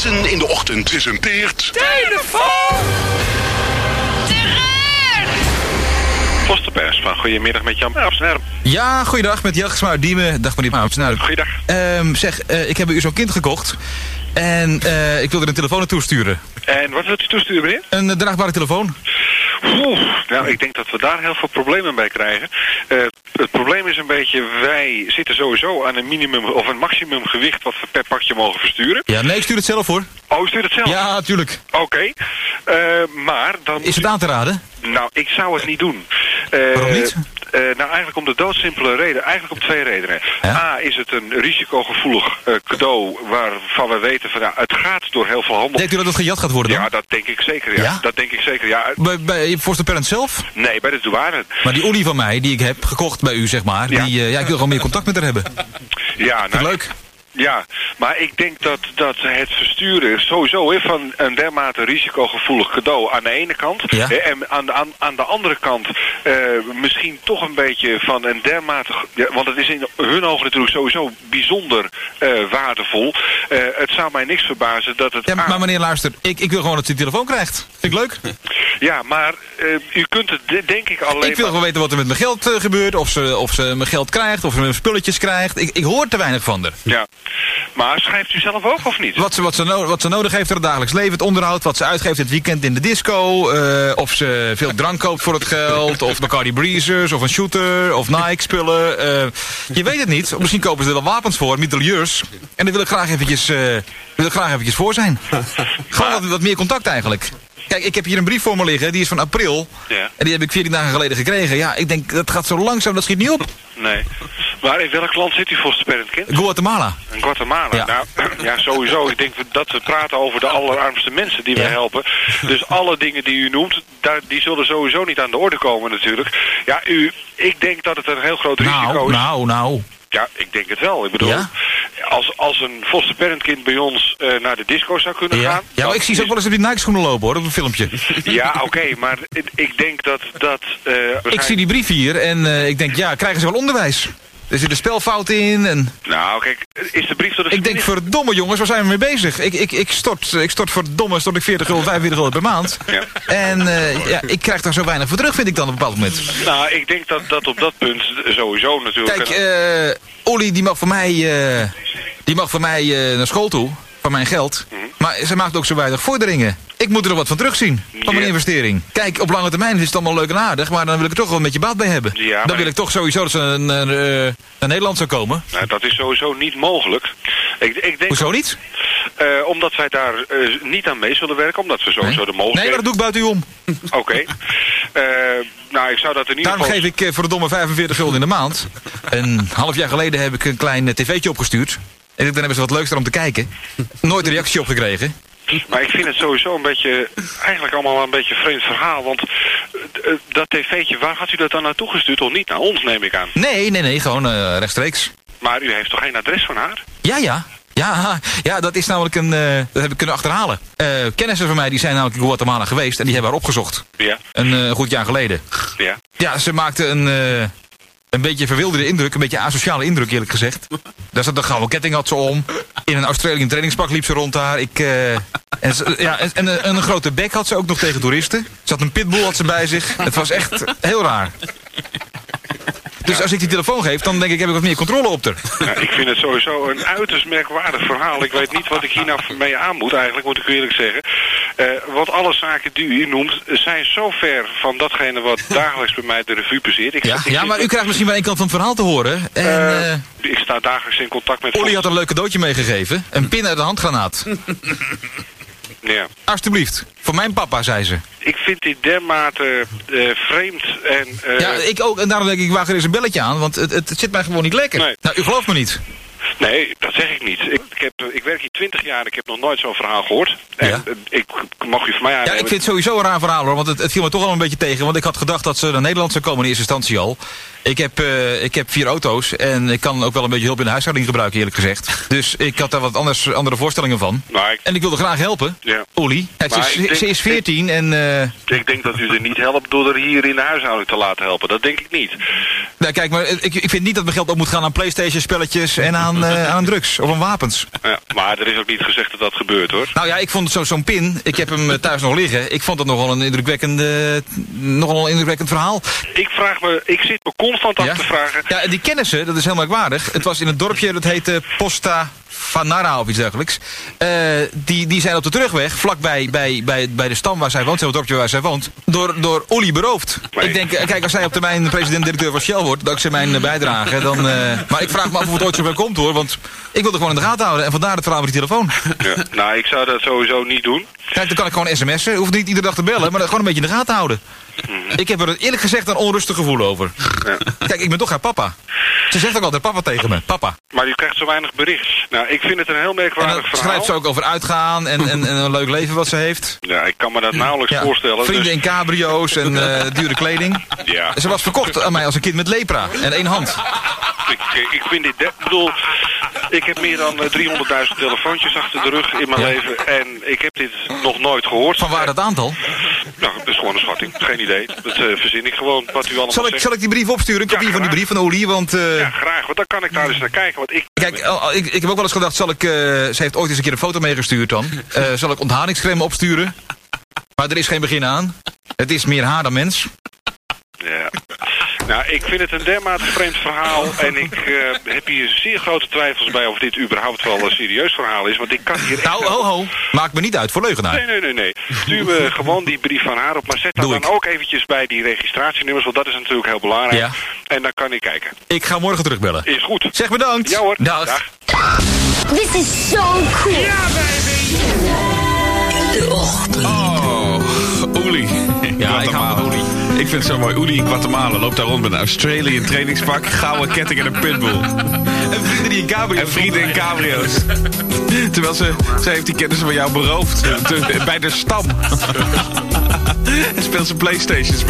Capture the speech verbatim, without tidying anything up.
Jensen in de ochtend presenteert... Telefoon! Posterpers van Goedemiddag met Jan Absnerm. Ja, goeiedag met Jelgesma uit Diemen. Dag meneer Absnerm. Goeiedag. Um, zeg, uh, ik heb bij u zo'n kind gekocht. En uh, ik wil er een telefoon naartoe sturen. En wat wilt u toesturen, meneer? Een uh, draagbare telefoon. Oeh, nou, ik denk dat we daar heel veel problemen bij krijgen. Uh, het probleem is een beetje, wij zitten sowieso aan een minimum of een maximum gewicht wat we per pakje mogen versturen. Ja, nee, ik stuur het zelf hoor. Oh, u stuurt het zelf? Ja, natuurlijk. Oké, okay. uh, maar dan... Is het aan te raden? Nou, ik zou het niet doen. Uh, Waarom niet? Uh, nou, eigenlijk om de doodsimpele reden. Eigenlijk om twee redenen. Ja? A, is het een risicogevoelig uh, cadeau waarvan we weten van, nou, het gaat door heel veel handel. Denkt u dat het gejat gaat worden dan? Ja, dat denk ik zeker, ja. Ja? Dat denk ik zeker, ja. Bij, bij Foster Parents zelf? Nee, bij de douane. Maar die Olie van mij, die ik heb gekocht bij u, zeg maar, Ja. die, uh, ja, ik wil gewoon meer contact met haar hebben. Ja, Vind je nou, leuk? Ja, maar ik denk dat, dat het versturen sowieso he, van een dermate risicogevoelig cadeau aan de ene kant. Ja. He, en aan de, aan, aan de andere kant uh, misschien toch een beetje van een dermate... Ja, want het is in hun ogen natuurlijk sowieso bijzonder uh, waardevol. Uh, het zou mij niks verbazen dat het... Ja, maar aan... meneer, luister, ik, ik wil gewoon dat ze die telefoon krijgt. Vind ik leuk? Ja, maar uh, u kunt het de, denk ik alleen... Ik wil gewoon weten wat er met mijn geld uh, gebeurt. Of ze, of ze mijn geld krijgt, of ze mijn spulletjes krijgt. Ik, ik hoor te weinig van haar. Ja, maar schrijft u zelf ook of niet? Wat ze, wat, ze no- wat ze nodig heeft in het dagelijks leven, het onderhoud, wat ze uitgeeft het weekend in de disco. Uh, of ze veel drank koopt voor het geld, of Bacardi Breezers, of een shooter, of Nike spullen. Uh, je weet het niet. Misschien kopen ze er wel wapens voor, mitrailleurs. En daar wil ik graag eventjes, uh, wil ik graag eventjes voor zijn. Gewoon wat, wat meer contact eigenlijk. Kijk, ik heb hier een brief voor me liggen, die is van april. Ja. En die heb ik veertien dagen geleden gekregen. Ja, ik denk, dat gaat zo langzaam, dat schiet niet op. Nee. Maar in welk land zit u Foster Parent kind? Guatemala. In Guatemala. Ja. Nou, ja, sowieso. Ik denk dat we praten over de allerarmste mensen die wij Ja. helpen. Dus alle dingen die u noemt, daar, die zullen sowieso niet aan de orde komen natuurlijk. Ja, u, ik denk dat het een heel groot risico Nou, is. nou, nou. Ja, ik denk het wel. Ik bedoel, Ja? als, als een foster parent kind bij ons uh, naar de disco zou kunnen Ja, gaan... ja maar ik zie ze ook wel eens op die Nike schoenen lopen hoor, op een filmpje. Ja, oké, okay, maar ik, ik denk dat... dat uh, Ik zie die brief hier en uh, ik denk, ja, krijgen ze wel onderwijs? Er zit een spelfout in en... Nou, kijk, is de brief door de... Ik denk, verdomme jongens, waar zijn we mee bezig? Ik, ik, ik, stort, ik stort verdomme, stort ik veertig gulden, vijfenveertig gulden per maand. Ja. En uh, ja, ik krijg daar zo weinig voor terug, vind ik dan op een bepaald moment. Nou, ik denk dat, dat op dat punt sowieso natuurlijk... Kijk, uh, Ollie die mag voor mij, uh, die mag voor mij uh, naar school toe, van mijn geld. Mm-hmm. Maar ze maakt ook zo weinig vorderingen. Ik moet er nog wat van terugzien, van mijn Ja. investering. Kijk, op lange termijn is het allemaal leuk en aardig, maar dan wil ik er toch wel een beetje baat bij hebben. Ja, dan maar- wil ik toch sowieso dat ze naar, naar, uh, naar Nederland zou komen. Nou, dat is sowieso niet mogelijk. Ik, ik denk, Hoezo niet? uh, omdat wij daar uh, niet aan mee zullen werken, omdat we sowieso Nee? de mogelijkheid... Nee, maar dat doe ik buiten u om. Oké. Uh, nou, ik zou dat in ieder Daarom geval... geef ik uh, voor de domme vijfenveertig gulden in de maand. Een half jaar geleden heb ik een klein uh, tv'tje opgestuurd. En dan hebben ze wat leuks om te kijken. Nooit een reactie op gekregen. Maar ik vind het sowieso een beetje, eigenlijk allemaal een beetje een vreemd verhaal. Want uh, dat tv'tje, waar had u dat dan naartoe gestuurd? Of niet naar ons, neem ik aan. Nee, nee, nee, gewoon uh, rechtstreeks. Maar u heeft toch geen adres van haar? Ja, ja. Ja, ja, dat is namelijk een... Uh, dat heb ik kunnen achterhalen. Uh, kennissen van mij die zijn namelijk in Guatemala geweest en die hebben haar opgezocht. Ja. Een uh, goed jaar geleden. Ja. Ja, ze maakte een... Uh, Een beetje verwilderde indruk, een beetje asociale indruk eerlijk gezegd. Daar zat een gouden ketting had ze om. In een Australian trainingspak liep ze rond daar. Ik, uh, en ze, ja, en, en een, een grote bek had ze ook nog tegen toeristen. Ze had een pitbull had ze bij zich. Het was echt heel raar. Dus als ik die telefoon geef, dan denk ik, heb ik wat meer controle op haar. Nou, ik vind het sowieso een uiterst merkwaardig verhaal. Ik weet niet wat ik hier nou mee aan moet, eigenlijk, moet ik u eerlijk zeggen. Uh, want alle zaken die u noemt, zijn zo ver van datgene wat dagelijks bij mij de revue passeert. Ik, Ja, ik ja, maar u krijgt misschien wel één kant van het verhaal te horen. En, Uh, uh, ik sta dagelijks in contact met... Ollie had een leuk cadeautje meegegeven. Een pin uit de handgranaat. Ja. Alsjeblieft. Voor mijn papa, zei ze. Ik vind dit dermate uh, vreemd en... Uh, Ja, ik ook. En daarom denk ik, ik waag er eens een belletje aan. Want het, het, het zit mij gewoon niet lekker. Nee. Nou, u gelooft me niet. Nee, dat zeg ik niet. Ik, ik, heb, ik werk hier twintig jaar en ik heb nog nooit zo'n verhaal gehoord. En Ja. uh, ik mag u van mij Ja, aannemen... ik vind het sowieso een raar verhaal hoor. Want het, het viel me toch al een beetje tegen. Want ik had gedacht dat ze naar Nederland zou komen in eerste instantie al. Ik heb, uh, ik heb vier auto's en ik kan ook wel een beetje hulp in de huishouding gebruiken, eerlijk gezegd. Dus ik had daar wat anders, andere voorstellingen van. Maar ik... En ik wilde graag helpen. Ja. Olie. Ja, ze, is, denk, ze is veertien ik, en... Uh... Ik denk dat u er niet helpt door er hier in de huishouding te laten helpen. Dat denk ik niet. Nou, kijk, maar ik, ik vind niet dat mijn geld op moet gaan aan PlayStation spelletjes en aan, uh, aan drugs of aan wapens. Ja, maar er is ook niet gezegd dat dat gebeurt, hoor. Nou ja, ik vond het zo, zo'n pin, ik heb hem thuis nog liggen. Ik vond het nogal een indrukwekkend, uh, nogal een indrukwekkend verhaal. Ik vraag me, ik zit me constant af ja? te vragen. Ja, die kennissen, dat is heel merkwaardig. Het was in het dorpje, dat heette Posta Fanara of iets dergelijks. Uh, die, die zijn op de terugweg, vlakbij bij, bij, bij de stam waar zij woont, het dorpje waar zij woont, door, door olie beroofd. Nee. Ik denk, kijk, als zij op termijn president-directeur van Shell wordt, dankzij mijn bijdrage, dan... Uh, maar ik vraag me af of het ooit zo ver komt, hoor, want ik wil er gewoon in de gaten houden. En vandaar het verhaal met die telefoon. Ja, nou, ik zou dat sowieso niet doen. Kijk, dan kan ik gewoon sms'en. Hoef niet iedere dag te bellen, maar dat gewoon een beetje in de gaten houden. Mm-hmm. Ik heb er eerlijk gezegd een onrustig gevoel over. Ja. Kijk, ik ben toch haar papa. Ze zegt ook altijd papa tegen me. Papa. Maar u krijgt zo weinig bericht. Nou, ik vind het een heel merkwaardig verhaal. Schrijft ze ook over uitgaan en, en, en een leuk leven wat ze heeft. Ja, ik kan me dat nauwelijks ja. voorstellen. Vrienden dus... in cabrio's en uh, dure kleding. Ja. Ze was verkocht aan mij als een kind met lepra en één hand. Ik, ik vind dit... Ik bedoel, ik heb meer dan driehonderdduizend telefoontjes achter de rug in mijn ja. leven. En ik heb dit nog nooit gehoord. Van waar dat aantal? Nou, dat is gewoon een schatting. Geen idee. Dat uh, verzin ik gewoon, wat u allemaal zal ik, zegt. Zal ik die brief opsturen? Een kopie ja, van die brief van Olie, want... Uh... Ja, graag. Want dan kan ik daar eens naar kijken. Want ik... Kijk, uh, ik, ik heb ook wel eens gedacht, zal ik... Uh, ze heeft ooit eens een keer een foto meegestuurd dan. Uh, zal ik ontharingscrème opsturen? Maar er is geen begin aan. Het is meer haar dan mens. Ja. Nou, ik vind het een dermate vreemd verhaal. En ik uh, heb hier zeer grote twijfels bij of dit überhaupt wel een serieus verhaal is. Want ik kan hier... Nou, ho, ho. Maak me niet uit voor leugenaar. Nee, nee, nee, nee. Stuur me gewoon die brief van haar op. Maar zet dat dan ook eventjes bij die registratienummers. Want dat is natuurlijk heel belangrijk. Ja. En dan kan ik kijken. Ik ga morgen terugbellen. Is goed. Zeg bedankt. Ja hoor. Dag. Dag. This is so cool. Ja, baby. De ochtend. Oh, Oelie. Ja, ik hou van Oelie. Ik vind het zo mooi. Oelie in Guatemala loopt daar rond met een Australian trainingspak, gouden ketting en een pitbull. En vrienden die in cabrio's. En vrienden in cabrio's. Terwijl ze, ze heeft die kennissen van jou beroofd. Te, bij de stam. En speelt ze PlayStations.